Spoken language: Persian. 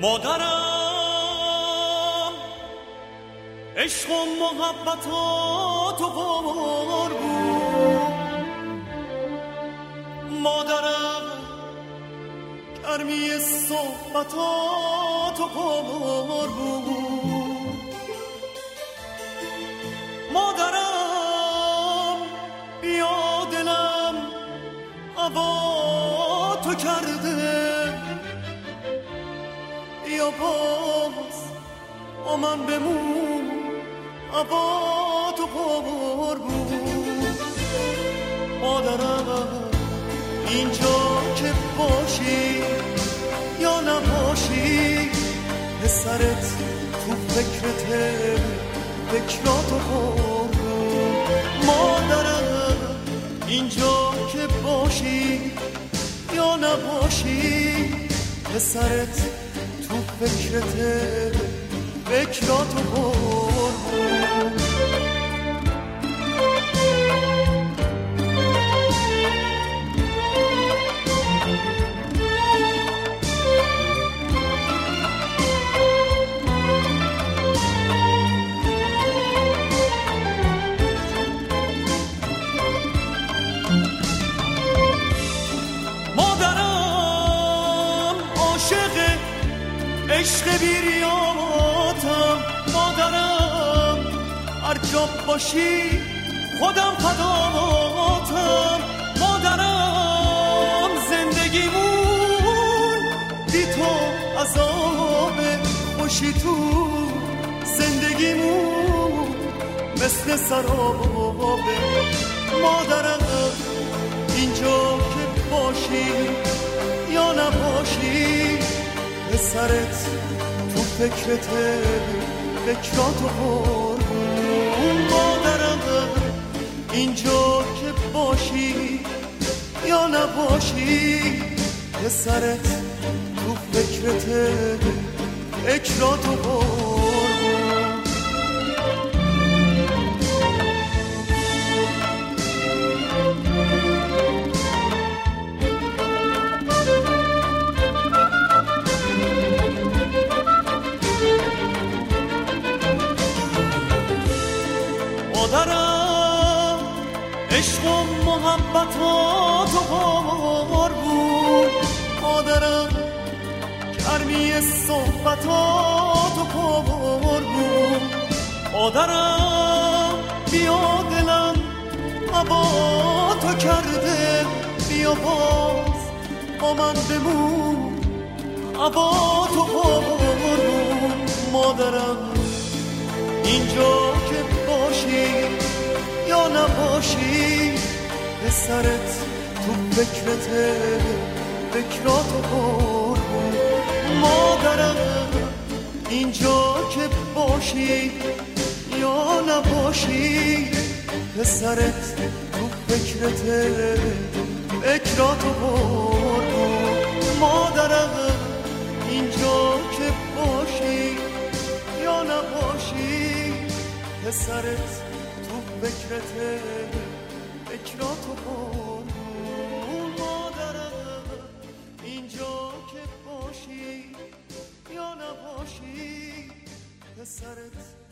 مادرم عشق و محبتات و قمار بود، مادرم گرمی صحبتات و قمار بود، مادرم بیا دلم هوا تو کرده، بیا باز با من بمون هوا تو قمار بود، مادرم اینجا که باشی یا نباشی پسرت تو فکرته، فکراتو قربون، مادرم اینجا که باشی یا نباشی پسرت تو فکرته، فکراتو قربون. عشق بیریاتم مادرم، هر جا باشی خودم فداتم، مادرم زندگیمون بی تو عذابه، خوشی تو زندگیمون مثل سرابه، مادرم اینجا که باشی یا نباشی پسرت تو فکرته، فکراتو قربون، مادرم اینجا که باشی یا نباشی پسرت تو فکرته، فکراتو قربون. مادرم عشق و محبتات و قمار بود، مادرم گرمی صحبتات و قمار بود، مادرم بیا دلم هوا تو کرده، بیا باز با من بمون هوا تو قمار بود، مادرم اینجا که باشی یا نباشی پسرت تو فکرته، فکراتو قربون، مادرم اینجا که باشی یا نباشی پسرت تو فکرته، فکراتو قربون، مادرم اینجا که باشی یا نباشی پسرت تو فکرته، فکراتو قربون، مادرم اینجا که باشی یا نباشی پسرت